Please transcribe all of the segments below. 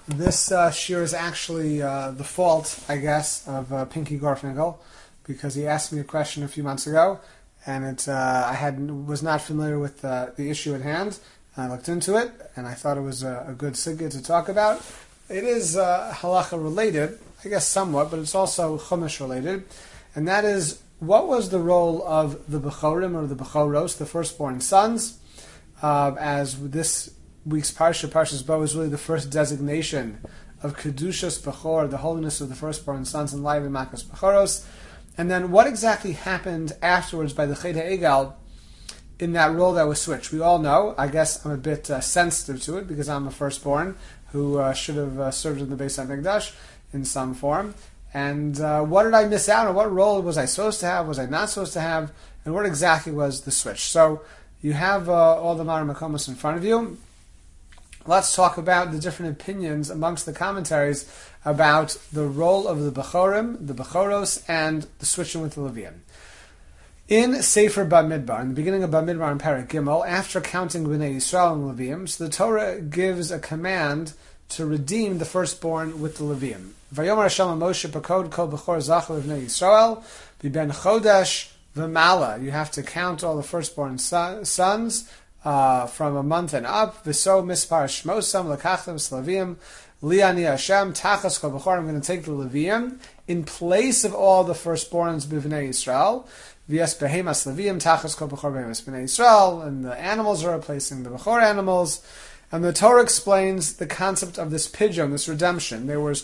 This shir is actually the fault, I guess, of Pinky Garfinkel, because he asked me a question a few months ago, and was not familiar with the issue at hand. I looked into it, and I thought it was a good sugya to talk about. It is halacha related, I guess somewhat, but it's also chumash related, and that is, what was the role of the Bechorim, or the Bechoros, the firstborn sons, as this week's Parsha, Parshas Bo, is really the first designation of Kedushas Bechor, the holiness of the firstborn sons, in light of Makas Bechoros. And then what exactly happened afterwards by the Chet HaEgal in that role that was switched? We all know, I guess I'm a bit sensitive to it because I'm a firstborn who should have served in the Beis HaMikdash in some form. And what did I miss out on? What role was I supposed to have? Was I not supposed to have? And what exactly was the switch? So you have all the Mar Makomos in front of you. Let's talk about the different opinions amongst the commentaries about the role of the Bechorim, the Bechoros, and the switching with the Leviim. In Sefer Bamidbar, in the beginning of Bamidbar in Perek Gimel, after counting Bnei Yisrael and Leviim, so the Torah gives a command to redeem the firstborn with the Leviim. Vayomer Hashem Moshe Pakod Kol Bechor Zachar Bnei Yisrael Biben Chodesh V'Mala. You have to count all the firstborn sons from a month and up. V'so mispar shmosam lekachtem slavim liani Hashem tachas kol bechor. I'm going to take the Leviim in place of all the firstborns b'vnei Yisrael. V'yes behemas Leviim tachas kol bechor behemas b'nei Yisrael. And the animals are replacing the bechor animals. And the Torah explains the concept of this pidyon, this redemption. There was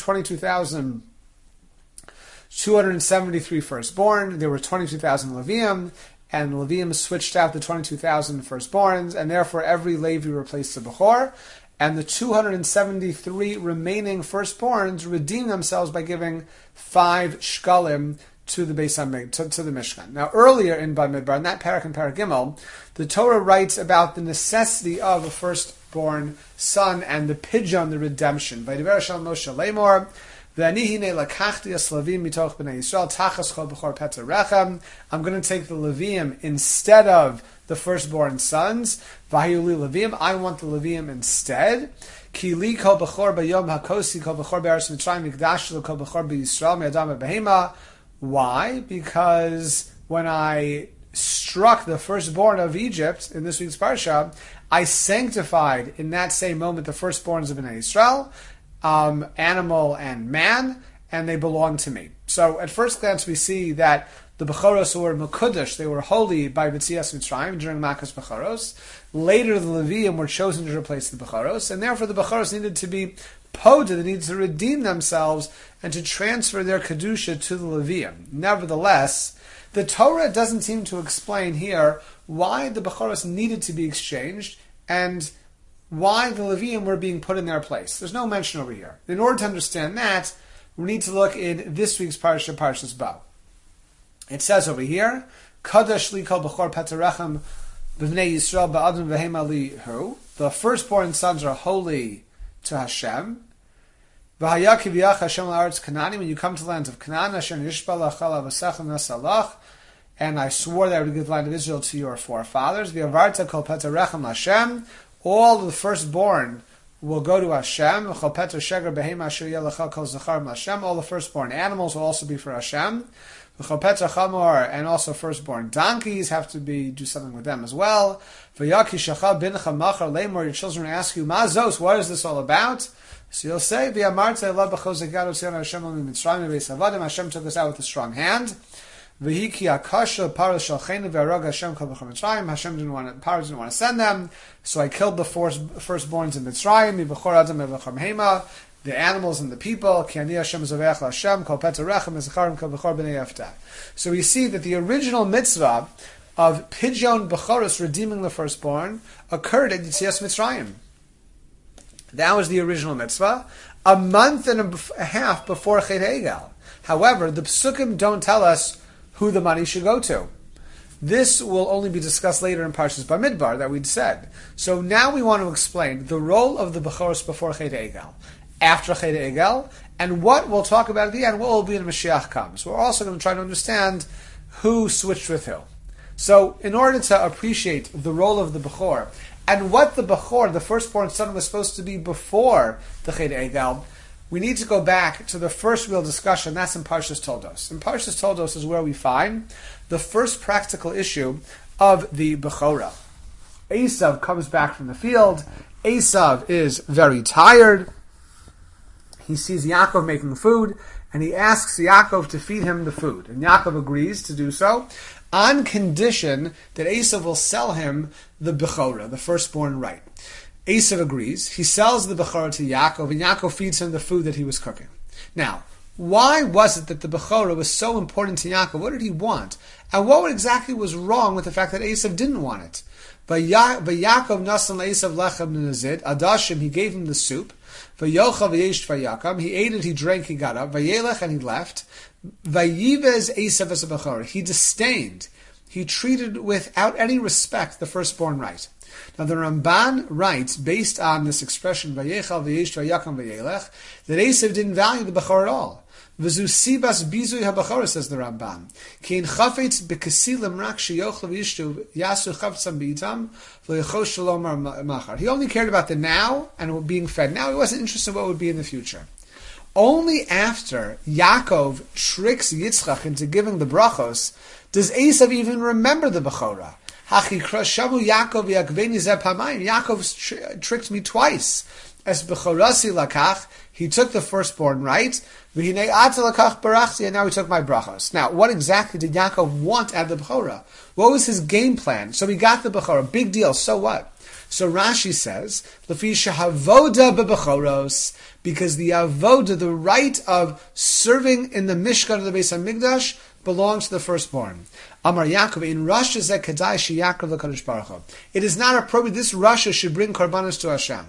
22,273 firstborn. There were 22,000 Leviim. And Levium switched out the 22,000 firstborns, and therefore every Levi replaced the Bechor, and the 273 remaining firstborns redeemed themselves by giving 5 shkalim to the Beis HaMikdash, to the Mishkan. Now, earlier in Bamidbar, in that parak and parak Gimel, the Torah writes about the necessity of a firstborn son and the pidyon, the redemption. By Devar Shal Moshe Lemor, I'm going to take the Leviim instead of the firstborn sons. I want the Leviim instead. Why? Because when I struck the firstborn of Egypt in this week's Parsha, I sanctified in that same moment the firstborns of Bnei Yisrael, animal and man, and they belong to me. So at first glance we see that the Bechoros were Mekudesh, they were holy by B'tzias Mitzrayim during Makas Bechoros. Later the Leviim were chosen to replace the Bechoros, and therefore the Bechoros needed to be poded, they needed to redeem themselves and to transfer their Kedusha to the Leviim. Nevertheless, the Torah doesn't seem to explain here why the Bechoros needed to be exchanged and why the Leviim were being put in their place. There's no mention over here. In order to understand that, we need to look in this week's Parsha, Parshas Bo. It says over here, Kadosh li kol bechor petarechem b'vnei Yisrael ba'adam v'hema lihu. The firstborn sons are holy to Hashem. V'haya kiviyach Hashem la'aretz Kanani. When you come to the land of Canaan, Hashem yishbal achal avasechem nasalach. And I swore that I would give the land of Israel to your forefathers. V'avarta kol petarechem Hashem. All the firstborn will go to Hashem. All the firstborn animals will also be for Hashem. And also firstborn donkeys have to do something with them as well. Your children ask you, Mazos, what is this all about? So you'll say, Hashem took us out with a strong hand. Hashem didn't want to send them, so I killed the firstborns in Mitzrayim, the animals and the people. So we see that the original mitzvah of Pidyon Bechoros, redeeming the firstborn, occurred at Yetzias Mitzrayim. That was the original mitzvah, a month and a half before Chet HaEgal. However, the Psukim don't tell us who the money should go to. This will only be discussed later in Parshas Bamidbar that we'd said. So now we want to explain the role of the Bechoros before Chet HaEgal, after Chet HaEgal, and what we'll talk about at the end, what will be when Mashiach comes. We're also going to try to understand who switched with who. So in order to appreciate the role of the Bechor and what the Bechor, the firstborn son, was supposed to be before the Chet Egel, we need to go back to the first real discussion. That's in Parshas Toldos. In Parshas Toldos is where we find the first practical issue of the Bechorah. Esav comes back from the field. Esav is very tired. He sees Yaakov making food, and he asks Yaakov to feed him the food. And Yaakov agrees to do so, on condition that Esav will sell him the Bechorah, the firstborn right. Esav agrees. He sells the Bechorah to Yaakov, and Yaakov feeds him the food that he was cooking. Now, why was it that the Bechorah was so important to Yaakov? What did he want? And what exactly was wrong with the fact that Esav didn't want it? Yaakov nasan Esav lechem nazid, adashim, he gave him the soup. Vayocha v'yesh vayakam, he ate it, he drank, he got up. Vayelech, and he left. Vayivez Esav as a Bechorah, he disdained, he treated without any respect the firstborn right. Now the Ramban writes, based on this expression, Vayechal v'yesh vayakam vayelech, that Esav didn't value the Bechorah at all. V'zu sibas bizui ha-Bechorah, says the Ramban. Ki in chafetz b'kesilim rak sheyochel v'yishtu yasu chaftzam b'itam v'yechosh shalom machar. He only cared about the now and being fed now. He wasn't interested in what would be in the future. Only after Yaakov tricks Yitzchak into giving the brachos does Esav even remember the Bechorah. Yaakov tricked me twice. As Bechorasi lakach, he took the firstborn right, and now he took my brachos. Now, what exactly did Yaakov want out of the Bechorah? What was his game plan? So he got the Bechorah. Big deal. So what? So Rashi says, Lefi shehavoda bebechoros, because the avoda, the right of serving in the Mishkan of the Beis Hamikdash, belongs to the firstborn. Amar Yaakov, in Rasha zeh kedai sheyakov l'kadosh baruch hu. It is not appropriate. This Rasha should bring korbanos to Hashem.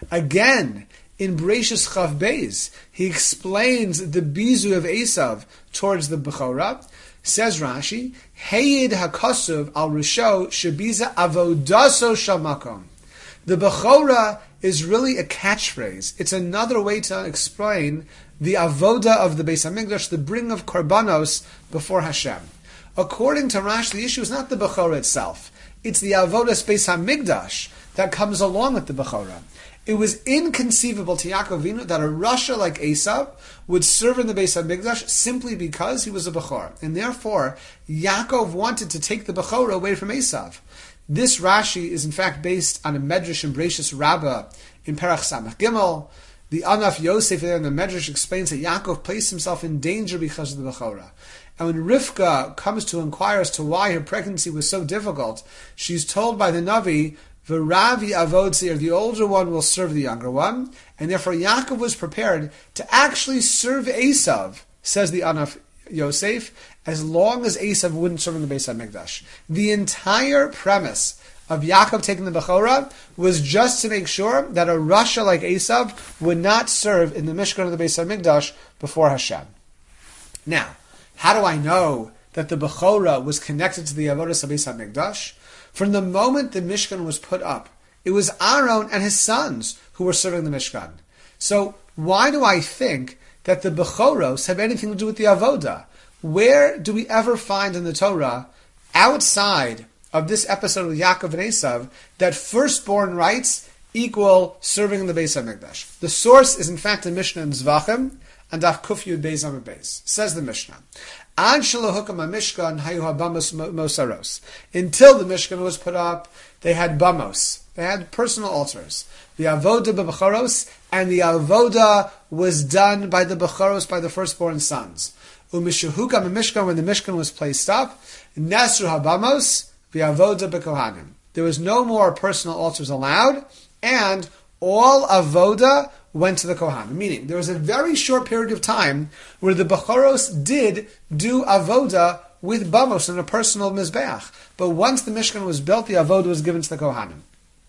Again, in Bereishis Chav Beis, he explains the bizu of Esav towards the Bechorah. Says Rashi, Heyid hakasuv al risho shebiza avodaso shamakom. The Bechorah is really a catchphrase. It's another way to explain the avoda of the Beis Hamikdash, the bring of korbanos before Hashem. According to Rashi, the issue is not the Bechorah itself. It's the avodas Beis Hamikdash that comes along with the Bechorah. It was inconceivable to Yaakov Avinu that a Rasha like Esav would serve in the Beis Hamikdash simply because he was a Bechor. And therefore, Yaakov wanted to take the Bechorah away from Esav. This Rashi is in fact based on a Medrash in Bereishis Rabbah in Perach Samach Gimel. The Anaf Yosef there in the Medrash explains that Yaakov placed himself in danger because of the Bechorah. And when Rivka comes to inquire as to why her pregnancy was so difficult, she's told by the Navi, V'ravi avod seir, the older one will serve the younger one, and therefore Yaakov was prepared to actually serve Esav, says the Anaf Yosef, as long as Esav wouldn't serve in the Beis Hamikdash. The entire premise of Yaakov taking the Bechorah was just to make sure that a Rasha like Esav would not serve in the Mishkan of the Beis Hamikdash before Hashem. Now, how do I know that the Bechorah was connected to the Avodas HaBeis HaMikdash? From the moment the Mishkan was put up, it was Aaron and his sons who were serving the Mishkan. So why do I think that the Bechoros have anything to do with the Avodah? Where do we ever find in the Torah, outside of this episode of Yaakov and Esav, that firstborn rights equal serving in the Beis HaMikdash? The source is in fact the Mishnah in Zvachim, and Daf Kuf Yud Beis Amud Beis. Says the Mishnah, Ad shelo hukam HaMishkan hayu habamos mosaros. Until the Mishkan was put up, they had bamos. They had personal altars. The avoda bebechoros, and the avoda was done by the bechoros, by the firstborn sons. Umishahukam HaMishkan, when the Mishkan was placed up, nesru habamos v'avoda bekohanim. There was no more personal altars allowed, and all avoda went to the Kohanim. Meaning, there was a very short period of time where the Bechoros did do avoda with bamos in a personal mizbeach. But once the Mishkan was built, the avoda was given to the Kohanim.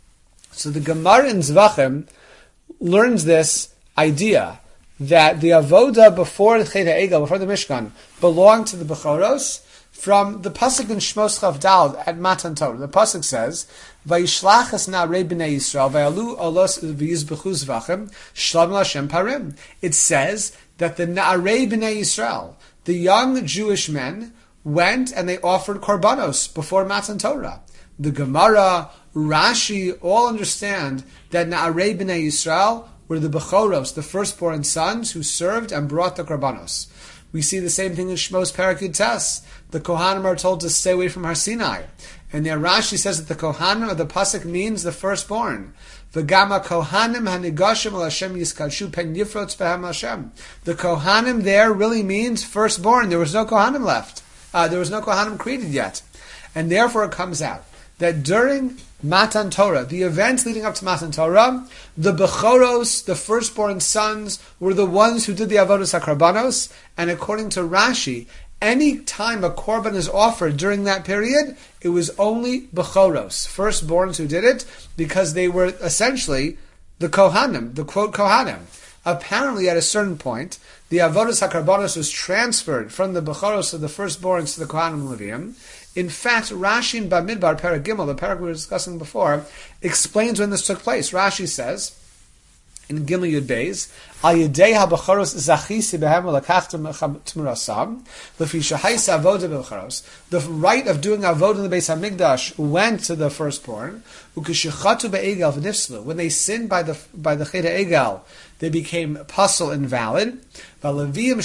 So the Gemara in Zvachim learns this idea that the avoda before the Chet HaEgel, before the Mishkan, belonged to the Bechoros from the pasuk in Shmos Chav Dal at Matan Torah. The pasuk says, "Vayishlach es na'arei b'nei Yisrael v'yalu olos v'yizbechu zvachim shalom l'Hashem parim." It says that the na'arei b'nei Yisrael, the young Jewish men, went and they offered korbanos before Matan Torah. The Gemara Rashi all understand that Na'arei B'nai Yisrael were the Bechoros, the firstborn sons who served and brought the Karbanos. We see the same thing in Shmos Perek Yud Tes. The Kohanim are told to stay away from Har Sinai. And there Rashi says that the Kohanim of the Pasuk means the firstborn. V'gama Kohanim hanigoshim al Hashem yiskadshu pen yifrotz behem Hashem. The Kohanim there really means firstborn. There was no Kohanim left. There was no Kohanim created yet. And therefore it comes out that during Matan Torah, the events leading up to Matan Torah, the Bechoros, the firstborn sons, were the ones who did the Avodas HaKarbanos, and according to Rashi, any time a korban is offered during that period, it was only Bechoros, firstborns, who did it, because they were essentially the Kohanim, the quote Kohanim. Apparently, at a certain point, the Avodas HaKarbanos was transferred from the Bechoros of the firstborns to the Kohanim Leviim. In fact, Rashi in Bamidbar, Perek Gimel, the Perek we were discussing before, explains when this took place. Rashi says, in Gimel Yud Beis, Al Yedei HaBechoros Zachisi Behem L'Kachtem Tmurasam, L'fi Shahaisa Avoda Bechoros. The right of doing Avodah in the Beis HaMikdash went to the firstborn. Ukishachatu Be'egel V'nifslu. When they sinned by the Chet HaEgel, they became puzzle invalid. But the Levim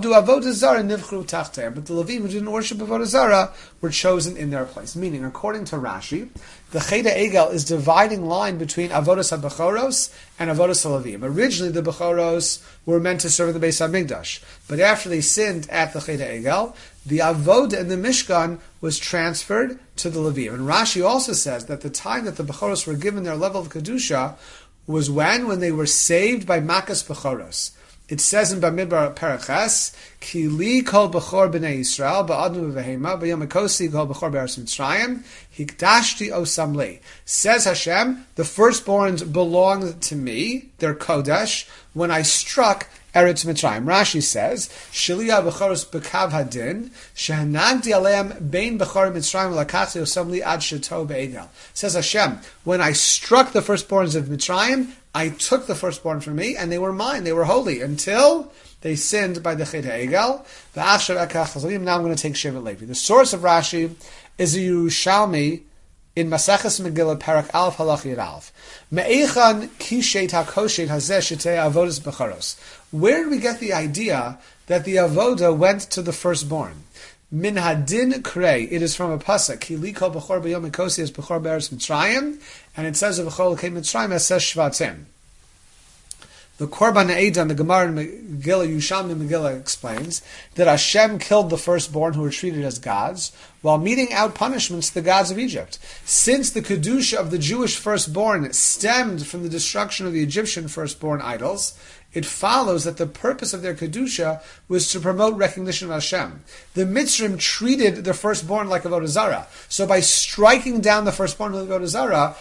who didn't worship Avodah Zarah were chosen in their place. Meaning, according to Rashi, the Chet HaEgel is dividing line between Avodas HaBechoros and Avodas HaLevim. Originally, the Bechoros were meant to serve in the Beis HaMikdash. But after they sinned at the Chet HaEgel, the Avodah in the Mishkan was transferred to the Levim. And Rashi also says that the time that the Bechoros were given their level of Kedusha was when they were saved by Makas Bechoros. It says in Bamidbar Perek, Ki li kol bechor b'nei Yisrael ba'adnu v'vehema b'yom ekosi kol bechor b'eretz Mitzrayim hikdashti osam li. Says Hashem, the firstborns belonged to me, their kodesh, when I struck Eretz Mitzrayim. Rashi says, Shaliya b'choros b'kav hadin shehanagdi aleim bein bechor Mitzrayim lakatzi osam li ad sheto be'egel. Says Hashem, when I struck the firstborns of Mitzrayim, I took the firstborn from me, and they were mine. They were holy until they sinned by the Chet HaEgel. Now I'm going to take Shevet Levi. The source of Rashi is the Yerushalmi in Maseches Megillah Parak Aleph Halach Yud Aleph. Me'echan kishet hakoshet hazeh shetei avodas becharos. Where did we get the idea that the avoda went to the firstborn? Min hadin krei. It is from a pasuk. Ki li kol bechor b'yom ekosi es bechor be'eretz Mitzrayim, and it says of bechor l'kei Mitzrayim es shvatim. The Korban Eidah, the Gemara in Megillah, Yerushalmi Megillah explains that Hashem killed the firstborn who were treated as gods while meting out punishments to the gods of Egypt. Since the Kedusha of the Jewish firstborn stemmed from the destruction of the Egyptian firstborn idols, it follows that the purpose of their Kedusha was to promote recognition of Hashem. The Mitzrim treated the firstborn like Avodah Zarah. So by striking down the firstborn of Avodah Zarah,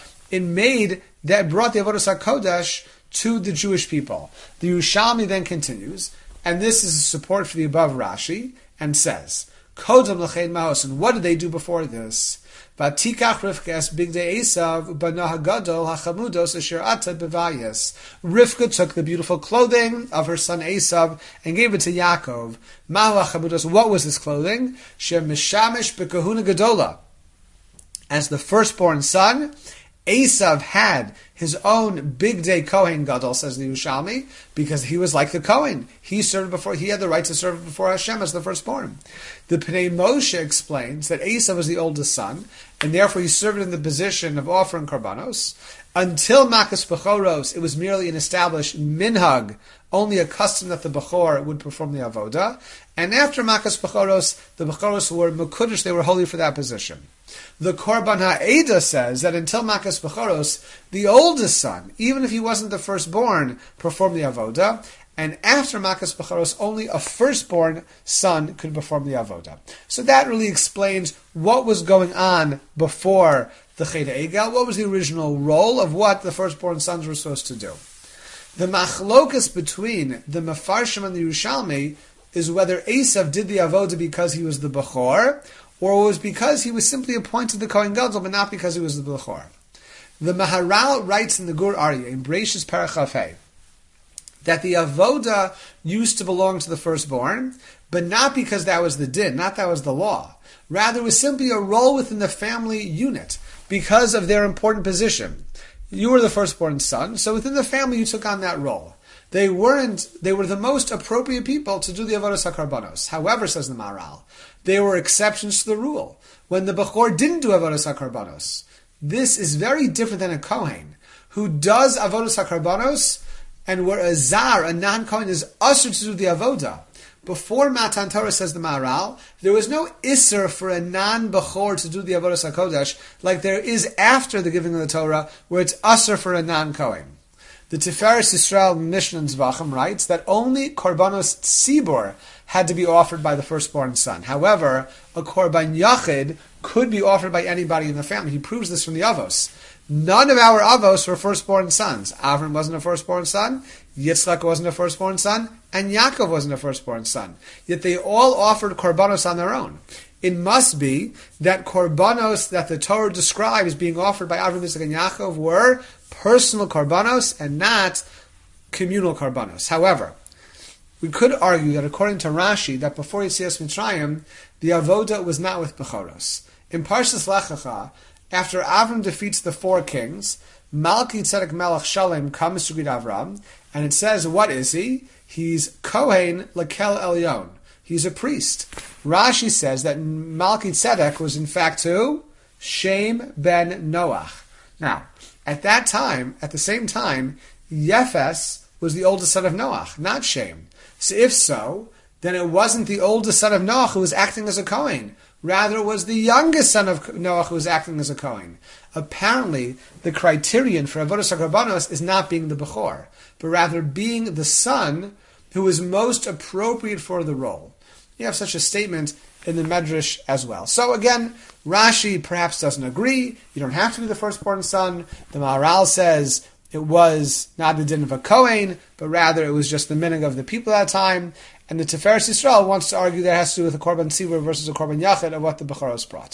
it brought the Avodah HaKodesh to the Jewish people. The Yerushalmi then continues, and this is support for the above Rashi, and says, Kodam l'chein ma'os, and what did they do before this? Vatikach Rivka es bigdei Esav u'bana hagadol hachamudos asher atad bevayis. Rivka took the beautiful clothing of her son Esav and gave it to Yaakov. Mahu hachamudos, what was this clothing? Shem mishamish bekahuna gadola. As the firstborn son, Esav had his own big day Kohen Gadol, says the Yerushalmi, because he was like the Kohen. He had the right to serve before Hashem as the firstborn. The Pnei Moshe explains that Esav was the oldest son, and therefore he served in the position of offering karbanos. Until Makas Bechoros, it was merely an established minhag, only a custom that the Bechor would perform the avoda. And after Makas Bechoros, the Bechoros were Mekudesh, they were holy for that position. The Korban HaEdah says that until Makas Bechoros, the oldest son, even if he wasn't the firstborn, performed the avoda. And after Makas Bechoros, only a firstborn son could perform the avoda. So that really explains what was going on before the Chet HaEgel. What was the original role of what the firstborn sons were supposed to do? The machlokas between the Mefarshim and the Yerushalmi is whether Esav did the avoda because he was the Bechor, or it was because he was simply appointed the Kohen Gadol, but not because he was the Bechor. The Maharal writes in the Gur Aryeh, in Bereishis Perek Chaf, that the avoda used to belong to the firstborn, but not because that was the din, not that was the law. Rather, it was simply a role within the family unit. because of their important position. You were the firstborn son, so within the family you took on that role. They were the most appropriate people to do the Avodas HaKarbanos. However, says the Maharal, there were exceptions to the rule. When the Bechor didn't do Avodas HaKarbanos, this is very different than a Kohen, who does Avodas HaKarbanos, and where a Zar, a non-Kohen, is usher to do the Avodah. Before Matan Torah, says the Maharal, there was no Isser for a non-Bechor to do the Avodas HaKodesh, like there is after the giving of the Torah, where it's usher for a non-Kohen. The Tiferes Yisrael Mishnah in Zvachim writes that only Korbanos Tzibor had to be offered by the firstborn son. However, a Korban Yachid could be offered by anybody in the family. He proves this from the Avos. None of our Avos were firstborn sons. Avram wasn't a firstborn son, Yitzchak wasn't a firstborn son, and Yaakov wasn't a firstborn son. Yet they all offered Korbanos on their own. It must be that Korbanos that the Torah describes being offered by Avram, Yitzchak, and Yaakov were personal Korbanos and not communal Korbanos. However, we could argue that according to Rashi, that before Yetzias Mitzrayim, the Avodah was not with Bechoros. In Parshas Lech Lecha, after Avram defeats the 4 kings, Malki Tzedek Melech Shalem comes to greet Avram, and it says, what is he? He's Kohen Lekel Elyon. He's a priest. Rashi says that Malki Tzedek was in fact who? Shem ben Noach. Now, at that time, at the same time, Yefes was the oldest son of Noach, not Shem. So if so, then it wasn't the oldest son of Noach who was acting as a Kohen. Rather, it was the youngest son of Noach who was acting as a Kohen. Apparently, the criterion for Avodas HaKarbanos is not being the Bechor, but rather being the son who is most appropriate for the role. You have such a statement in the Medrash as well. So again, Rashi perhaps doesn't agree. You don't have to be the firstborn son. The Maharal says it was not the din of a Kohen, but rather it was just the minig of the people at that time. And the Tiferes Yisrael wants to argue that it has to do with a Korban Tzibur versus a Korban Yachid of what the Bechoros brought.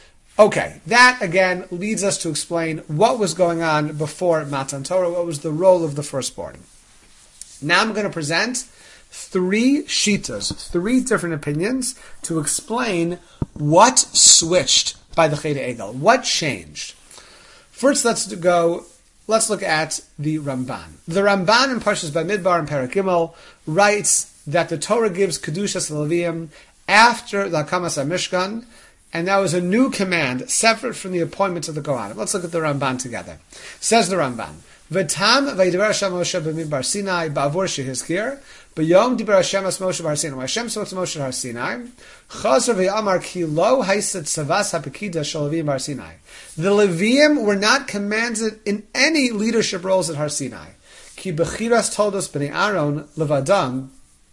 Okay, that again leads us to explain what was going on before Matan Torah, what was the role of the firstborn. Now I'm going to present 3 shitas, 3 different opinions to explain what switched by the Cheder Egel, what changed. First, let's look at the Ramban. The Ramban in Parshas Bamidbar and Perek Gimel writes that the Torah gives Kedushas Leviim after the Hakamas HaMishkan, and that was a new command separate from the appointments of the Kohanim. Let's look at the Ramban together. Says the Ramban, V'tam v'yidaber Hashem Moshe b'midbar Sinai ba'avur shehizkir b'yom diber Hashem as Moshe bar Sinai. Hashem spoke to Moshe har Sinai. Chazar v'yamar ki lo haisat tzavas ha'pekida shel Leviim bar Sinai. The Leviim were not commanded in any leadership roles at Har Sinai. Ki b'chiras told us b'nei Aaron levadam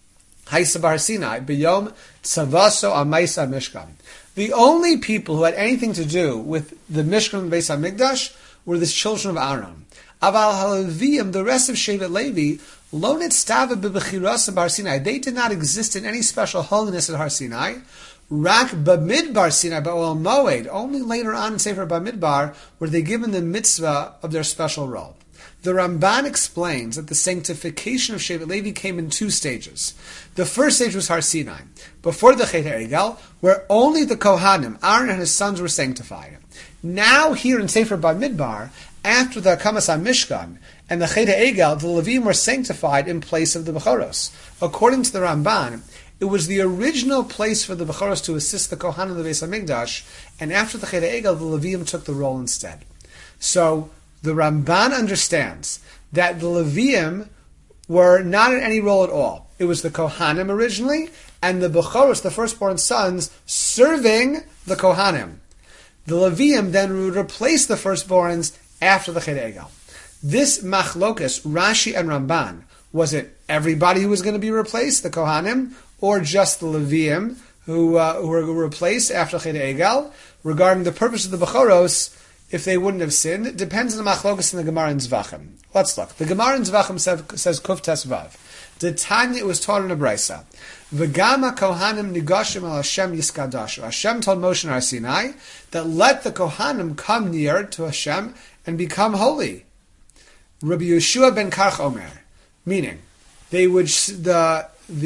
haisa bar Sinai b'yom tzavaso amaisa mishkan. The only people who had anything to do with the Mishkan and Beis HaMikdash were the children of Aaron. Aval HaLeviim, the rest of Shevet Levi, lo nitztava b'bechiras Bar Sinai. They did not exist in any special holiness at Har Sinai. Rak b'midbar Sinai ba'ol moed. Only later on in Sefer Bamidbar were they given the mitzvah of their special role. The Ramban explains that the sanctification of Shevet Levi came in 2 stages. The first stage was Har Sinai, before the Cheder Egel, where only the Kohanim, Aaron and his sons, were sanctified. Now here in Sefer Bamidbar, after the Hakamas HaMishkan and the Cheder Egel, the Levim were sanctified in place of the Bechoros. According to the Ramban, it was the original place for the Bechoros to assist the Kohanim of the Beis HaMikdash, and after the Cheder Egel, the Levim took the role instead. So, the Ramban understands that the Leviim were not in any role at all. It was the Kohanim originally, and the Bechoros, the firstborn sons, serving the Kohanim. The Leviim then would replace the firstborns after the Cheder Egel. This machlokas, Rashi and Ramban, was it everybody who was going to be replaced, the Kohanim, or just the Leviim who were replaced after Cheder Egel? Regarding the purpose of the Bechoros, if they wouldn't have sinned, it depends on the machlokas in the Gemara in Zvachim. Let's look. The Gemara in Zvachim says Kuf Tes Vav. The Tanya, it was taught in a brisa. V'gama kohanim nigashim al Hashem yiskadashu. Hashem told Moshe in Har Sinai that let the kohanim come near to Hashem and become holy. Rabbi Yeshua ben Karch Omer, meaning they would the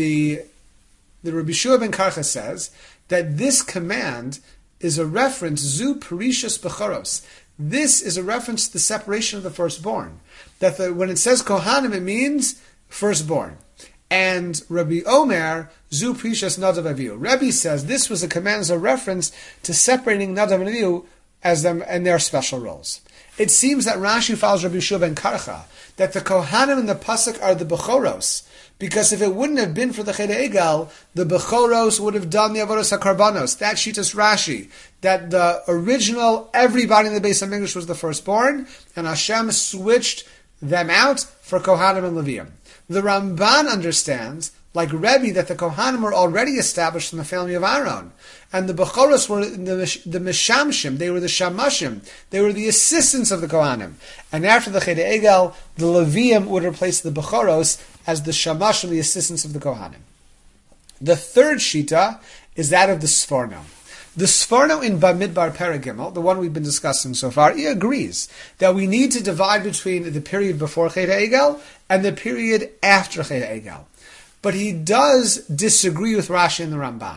Rabbi Yeshua ben Karcha says that this command is a reference, zu perishus bechoros. This is a reference to the separation of the firstborn. That when it says Kohanim, it means firstborn. And Rabbi Omer, Zu Prishas Nadav Avihu. Rabbi says this was a command as a reference to separating Nadav and Avihu as them and their special roles. It seems that Rashi follows Rabbi Shua ben Karcha, that the Kohanim in the Pasuk are the Bechoros, because if it wouldn't have been for the Cheder Egel, the Bechoros would have done the Avodas HaKarbanos. That Shitas Rashi, that the original, everybody in the Beis HaMikdash was the firstborn, and Hashem switched them out for Kohanim and Leviim. The Ramban understands, like Rebbe, that the Kohanim were already established in the family of Aaron. And the Bechoros were the Meshamshim, they were the Shamashim, they were the assistants of the Kohanim. And after the Cheder Egel, the Leviim would replace the Bechoros as the Shamashim, the assistants of the Kohanim. The third Shita is that of the Sforno. The Sforno in Bamidbar Paragimel, the one we've been discussing so far, he agrees that we need to divide between the period before Cheder Egel and the period after Cheder Egel. But he does disagree with Rashi and the Ramban.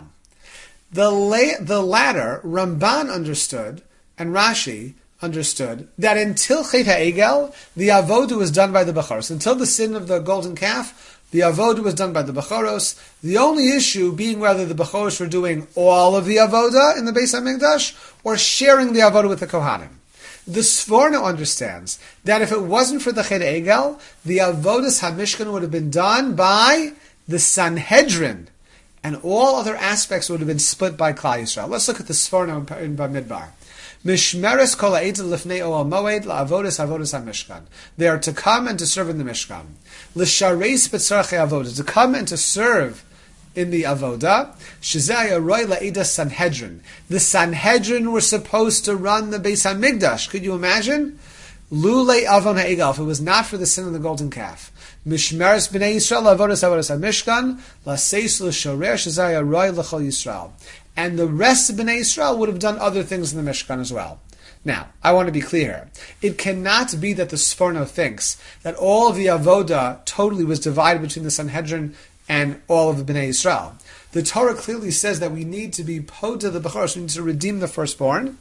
The latter, Ramban understood, and Rashi understood, that until Cheder Egel, the Avodah was done by the Bechoros. Until the sin of the golden calf, the Avodah was done by the Bechoros. The only issue being whether the Bechoros were doing all of the Avodah in the Beis HaMikdash, or sharing the Avodah with the Kohanim. The Sforno understands that if it wasn't for the Cheder Egel, the Avodas HaMishkan would have been done by the Sanhedrin, and all other aspects would have been split by Klal Yisrael. Let's look at the Sforno in Bamidbar. Mishmeres kol ha'etzah lifnei oel moed la'avodas HaMishkan. They are to come and to serve in the Mishkan. L'shareis b'tzarchei avodah, to come and to serve in the avodah. Shezeh yaroi la'edas Sanhedrin. The Sanhedrin were supposed to run the Beis HaMikdash. Could you imagine? Lulei avon ha'egel, if it was not for the sin of the golden calf. Mishmeres b'nei Yisrael avodas HaMishkan la'seis l'shorer shezeh yaroi l'chol Yisrael. And the rest of Bnei Yisrael would have done other things in the Mishkan as well. Now, I want to be clear. It cannot be that the Sforno thinks that all of the Avodah totally was divided between the Sanhedrin and all of the Bnei Yisrael. The Torah clearly says that we need to be poda the Bechoros, we need to redeem the firstborn,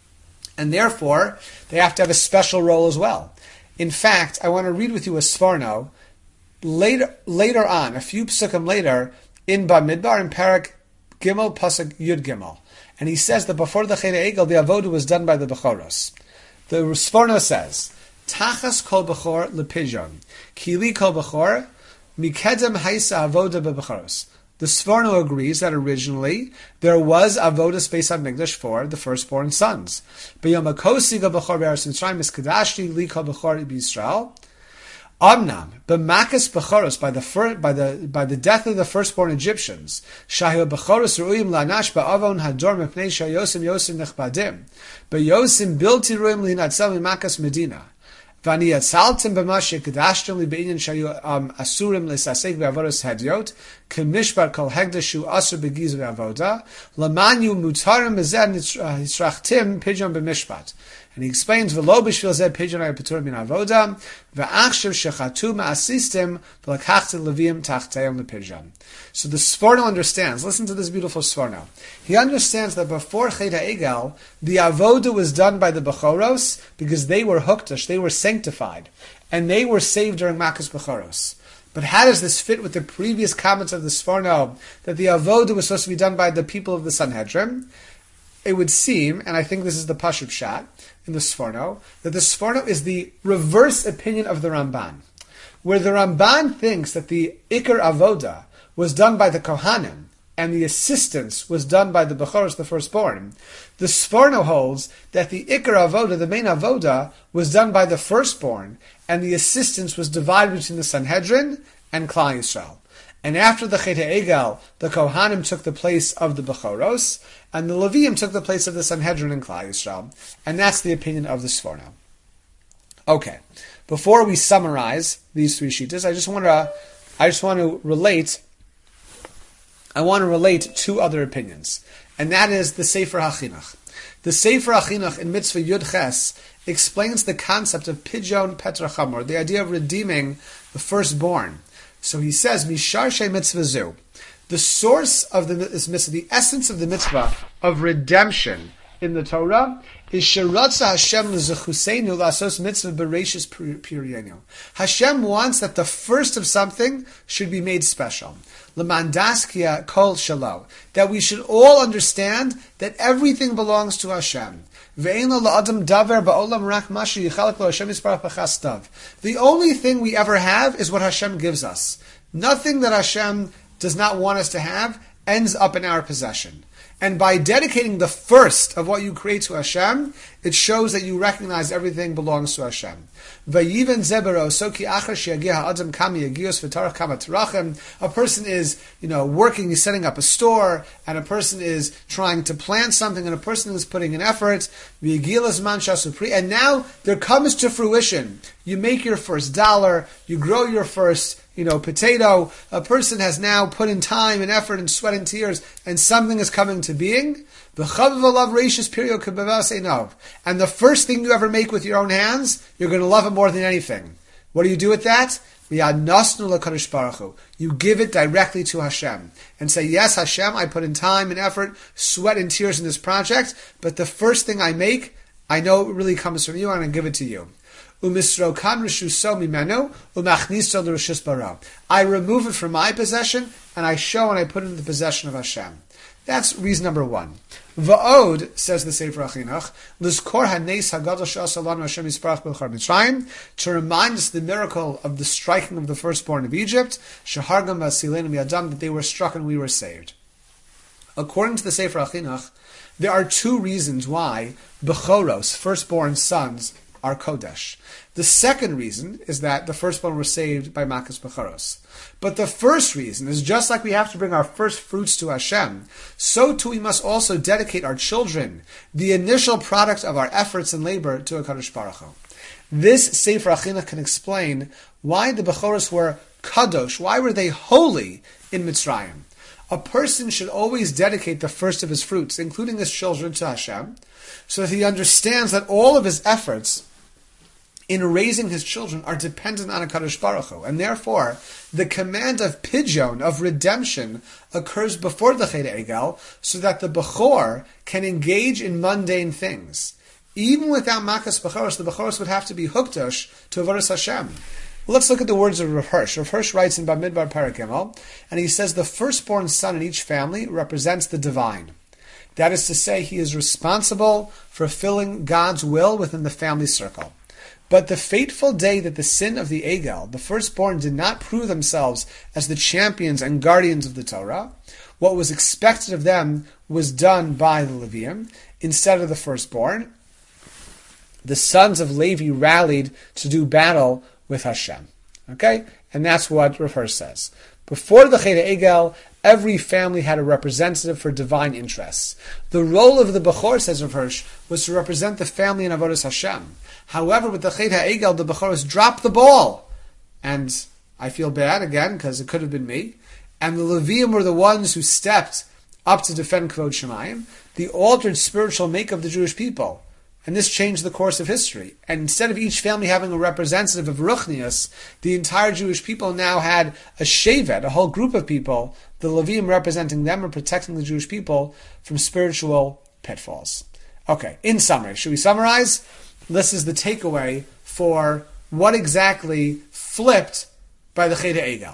and therefore they have to have a special role as well. In fact, I want to read with you a Sforno later on, a few psukim later, in Bamidbar, in Parak Gimel Pasuk Yud Gimel, and he says that before the Cheder Egel, the Avodah was done by the Bechoros. The Sforno says, Tachas kol Bechor lepijon, Kili kol Bechor, Mikedem haisa Avodah beBechoros. The Sforno agrees that originally there was Avodah Beis HaMikdash for the firstborn sons. B'yom HaKosi gal Bechor be'Eretz Mitzrayim miskadashti li kol Bechor b'Yisrael. Amnam, b'makas Bechoros, by the death of the firstborn Egyptians, shahu Bechoros ru'im la'anash ba'avon hador mepnei shayosim yosim nechbadim, b'yosim bilti ru'im li'natzel b'makas Medina, v'ani yatzaltim b'mashe kedashtem li'be'inyan shayu asurim l'sasek b'avodos hadyot, k'mishbar kol hegdashu asur b'giz b'avoda, l'manyu mutarim b'zeh nisrachtim pidyon b'mishpat. And he explains, "V'lo b'shvil zeh pidyon ha'petur min avoda, v'achshav shechatu ma'asistim v'lakachti leviim tachteim lepidyon." So the Sforno understands. Listen to this beautiful Sforno. He understands that before Cheder Egel, the avoda was done by the Bechoros because they were hukdash, they were sanctified, and they were saved during Makas Bechoros. But how does this fit with the previous comments of the Sforno that the avoda was supposed to be done by the people of the Sanhedrin? It would seem, and I think this is the Pashut Pshat in the Sforno, that the Sforno is the reverse opinion of the Ramban, where the Ramban thinks that the Ikar Avoda was done by the Kohanim and the assistance was done by the Bechoros, the firstborn. The Sforno holds that the Ikar Avoda, the main Avoda, was done by the firstborn and the assistance was divided between the Sanhedrin and Klal Yisrael. And after the Cheder Egel, the Kohanim took the place of the Bechoros, and the Leviim took the place of the Sanhedrin and Klal Yisrael. And that's the opinion of the Sforno. Okay, before we summarize these three shittas, I just want to relate two other opinions, and that is the Sefer HaChinuch. The Sefer HaChinuch in Mitzvah Yud Ches explains the concept of Pidyon Petra Chamor, the idea of redeeming the firstborn. So he says, Mishar Shei Mitzvah Zu. The source of this mitzvah, the essence of the mitzvah of redemption in the Torah is Sheratza Hashem l'zechuseinu la'asos mitzvah bereishis piriyenu. Hashem wants that the first of something should be made special. L'mandaskia kol shalo. That we should all understand that everything belongs to Hashem. The only thing we ever have is what Hashem gives us. Nothing that Hashem does not want us to have ends up in our possession. And by dedicating the first of what you create to Hashem, it shows that you recognize everything belongs to Hashem. A person is, working, he's setting up a store, and a person is trying to plant something, and a person is putting in effort, and now there comes to fruition. You make your first dollar, you grow your first potato. A person has now put in time and effort and sweat and tears, and something is coming to being. And the first thing you ever make with your own hands, you're going to love it more than anything. What do you do with that? You give it directly to Hashem and say, yes, Hashem, I put in time and effort, sweat and tears in this project, but the first thing I make, I know it really comes from you, and I'm going to give it to you. I remove it from my possession, and I show and I put it in the possession of Hashem. That's reason number one. Va'od, says the Sefer HaChinuch, Lizkor hanes hagadol she'asa lanu Hashem yisparach b'char Mitzrayim, to remind us the miracle of the striking of the firstborn of Egypt, shehargam v'asileinu miyadam, that they were struck and we were saved. According to the Sefer HaChinuch, there are two reasons why Bechoros, firstborn sons, are Kodesh. The second reason is that the firstborn were saved by Makas Bechoros. But the first reason is just like we have to bring our first fruits to Hashem, so too we must also dedicate our children, the initial product of our efforts and labor, to HaKadosh Baruch Hu. This Sefer HaChinuch can explain why the Bechoros were Kadosh, why were they holy in Mitzrayim. A person should always dedicate the first of his fruits, including his children, to Hashem, so that he understands that all of his efforts in raising his children are dependent on HaKadosh Baruch Hu, and therefore the command of pidyon, of redemption, occurs before the Chet Egel, so that the Bechor can engage in mundane things. Even without Makas Bechoros, the Bechoros would have to be hukdosh to Avodas Hashem. Let's look at the words of Rav Hirsch. Rav Hirsch writes in Bamidbar Perek Gimel, and he says the firstborn son in each family represents the divine. That is to say, he is responsible for fulfilling God's will within the family circle. But the fateful day that the sin of the Egel, the firstborn, did not prove themselves as the champions and guardians of the Torah, what was expected of them was done by the Levium instead of the firstborn. The sons of Levi rallied to do battle with Hashem. Okay? And that's what Rav Hirsch says. Before the Chet Egel, every family had a representative for divine interests. The role of the Bechor, says Rav Hirsch, was to represent the family in Avodas Hashem. However, with the Chet HaEgel, the Bechoros dropped the ball. And I feel bad, again, because it could have been me. And the Levium were the ones who stepped up to defend Kvod Shemayim, the altered spiritual make of the Jewish people. And this changed the course of history. And instead of each family having a representative of Ruchnius, the entire Jewish people now had a Shevet, a whole group of people, the Levium representing them and protecting the Jewish people from spiritual pitfalls. Okay, in summary, should we summarize? This is the takeaway for what exactly flipped by the Chet Egel.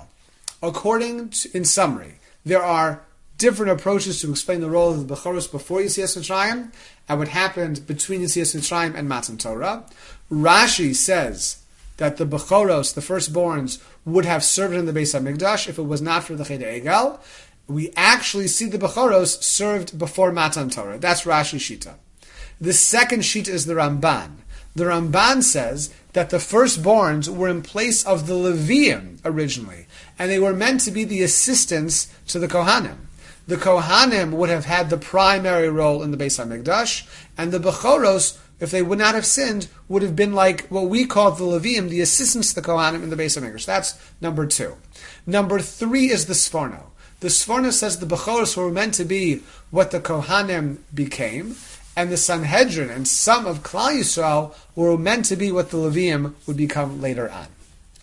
In summary, there are different approaches to explain the role of the Bechoros before Yetzias Mitzrayim and what happened between Yetzias Mitzrayim and Matan Torah. Rashi says that the Bechoros, the firstborns, would have served in the Beis HaMikdash if it was not for the Chet Egel. We actually see the Bechoros served before Matan Torah. That's Rashi Shita. The second Shita is the Ramban. The Ramban says that the firstborns were in place of the Levium originally, and they were meant to be the assistants to the Kohanim. The Kohanim would have had the primary role in the Beis HaMikdash, and the Bechoros, if they would not have sinned, would have been like what we call the Levium, the assistants to the Kohanim in the Beis HaMikdash. That's number 2. Number 3 is the Sforno. The Sforno says the Bechoros were meant to be what the Kohanim became, and the Sanhedrin and some of Klal Yisrael were meant to be what the Levium would become later on.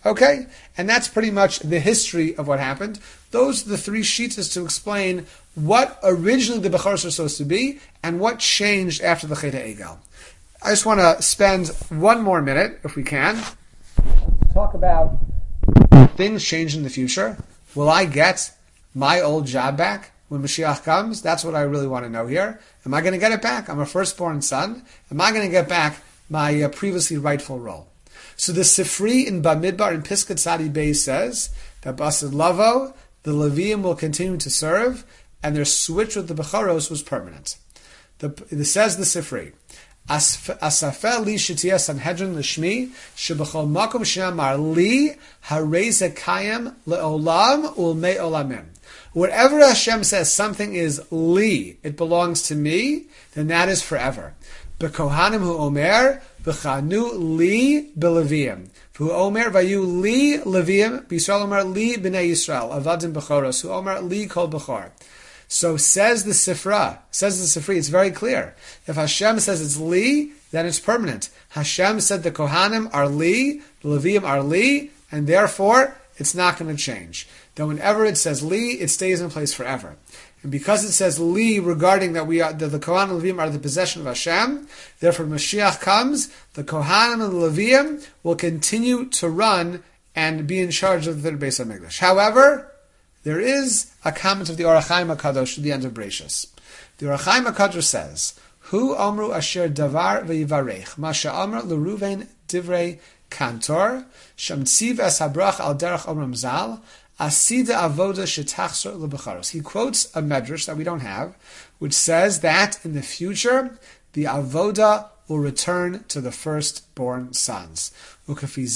Okay? And that's pretty much the history of what happened. Those are the three sheets to explain what originally the Bechoros were supposed to be and what changed after the Chet HaEgel. I just want to spend one more minute, if we can, to talk about things change in the future. Will I get my old job back when Mashiach comes? That's what I really want to know here. Am I going to get it back? I'm a firstborn son. Am I going to get back my previously rightful role? So the Sifri in Bamidbar in Piskat Tzadi Bey says that Basad Lavo, the Levium will continue to serve, and their switch with the Bechoros was permanent. It says the Sifri, Asafel li shetiya Sanhedrin l'shmi shebachol makom she'amar li harei zekayim le'olam ulmei olamim. Wherever Hashem says something is li, it belongs to me, then that is forever. Bekohanim hu omer b'chanu li b'leviim. Hu omer vayu li leviim b'Yisrael omer li b'nei Yisrael avadim b'choros. Hu omer li kol b'chor. So says the Sifri, it's very clear. If Hashem says it's li, then it's permanent. Hashem said the Kohanim are li, the Leviim are li, and therefore it's not going to change. Then whenever it says li, it stays in place forever. And because it says li regarding that the Kohanim and Leviim are the possession of Hashem, therefore Mashiach comes, the Kohanim and the Leviim will continue to run and be in charge of the third Beis HaMikdash. However, there is a comment of the Orach Chaim HaKadosh at the end of Bereishis. The Orach Chaim HaKadosh says, Hu omru asher davar v'yivarech, ma she'amar l'Ruven divrei kantor, shamtziv es habrach al derech omram zal, asida avoda shetachzor l'becharos. He quotes a medrash that we don't have, which says that in the future, the avoda will return to the firstborn sons. In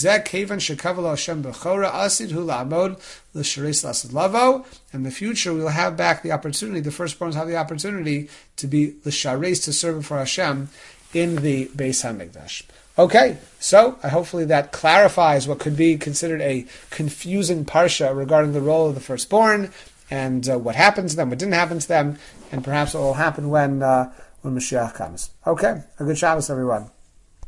the future, we will have back the opportunity, the firstborns have the opportunity to be l'shareis, to serve for Hashem in the Beis HaMikdash. Okay, so hopefully that clarifies what could be considered a confusing parsha regarding the role of the firstborn and what happened to them, what didn't happen to them, and perhaps what will happen when Mashiach comes. Okay, a good Shabbos, everyone.